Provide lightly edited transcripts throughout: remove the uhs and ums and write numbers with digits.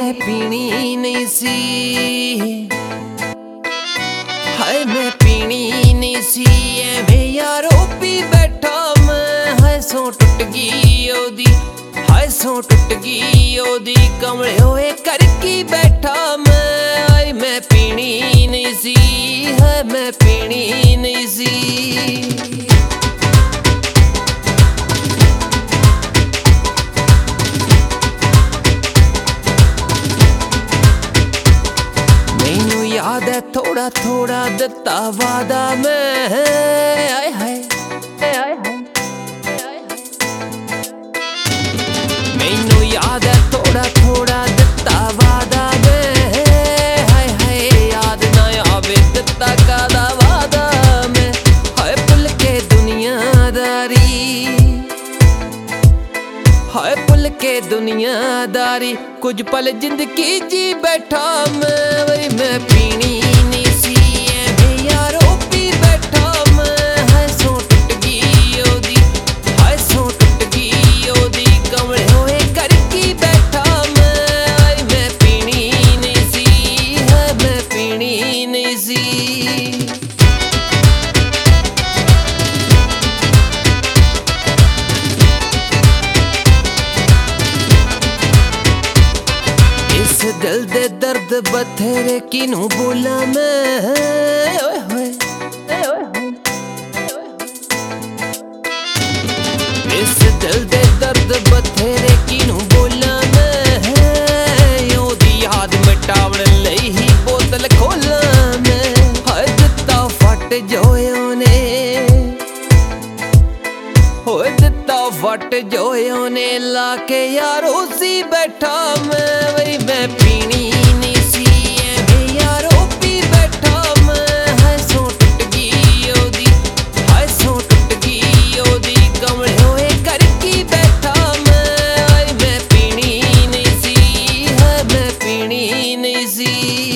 मैं पीनी नहीं सी, हाय मैं पीनी नहीं सी। एवें यारो पी बैठा मैं, हाय सौ टुट गई ओदी, हाय सौ टुट गई ओदी। कमले होए करके बैठा मैं, हाय मैं पीनी नहीं सी, हाय मैं पीनी नहीं सी। याद है थोड़ा थोड़ा दिता वादा मैं, आए हाय मैनू याद है थोड़ा थोड़ा दिता वादा मैं, हाय हाय याद ना आवे दिता कादा वादा मैं। हाय भुल के दुनियादारी, हाय भुल के दुनियादारी, कुछ पल जिंदगी जी बैठा मैं, वही मैं पीनी नहीं सी। एवें यारो पी बैठा मैं, हाय सौ टुट गई ओदी, हाय सौ टुट गई ओदी। कमले होए करके बैठा मैं, हाय मैं पीनी नहीं सी, हाय मैं पीनी नहीं सी। इस दिल दे दर्द बथेरे किनू बोला मैं, ओए होए इस दिल दे दर्द बथेरे किनू बोला मैं। ओदी याद मिटावन लई ही बोतल खोला मैं, हाय दिता फट जोयों ने, होए दिता फट जोयों ने। लाके यारो सी बैठा मैं, वही मैं पीनी नहीं सी। एवें यारो पी बैठा मैं, हाय सौ टुट गई ओदी, हाय सौ टुट गई ओदी। कमले होए करके बैठा मैं, हाय मैं पीनी नहीं सी, हाय मैं पीनी नहीं सी।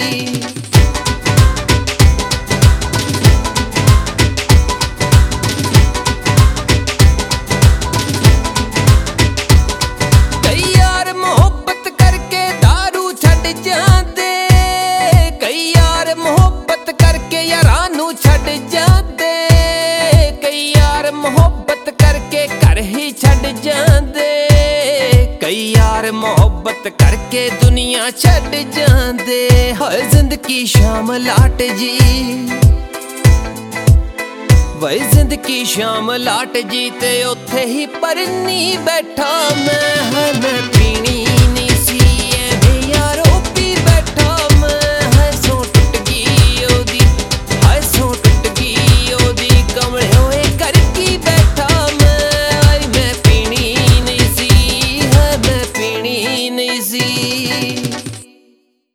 कई यार मोहब्बत करके दुनिया छड़ जांदे। हाय जिंदगी शाम लाट जी, वही जिंदगी शाम लाट जी, ते उत्थे ही परनी बैठा मैं, हाय मैं पीनी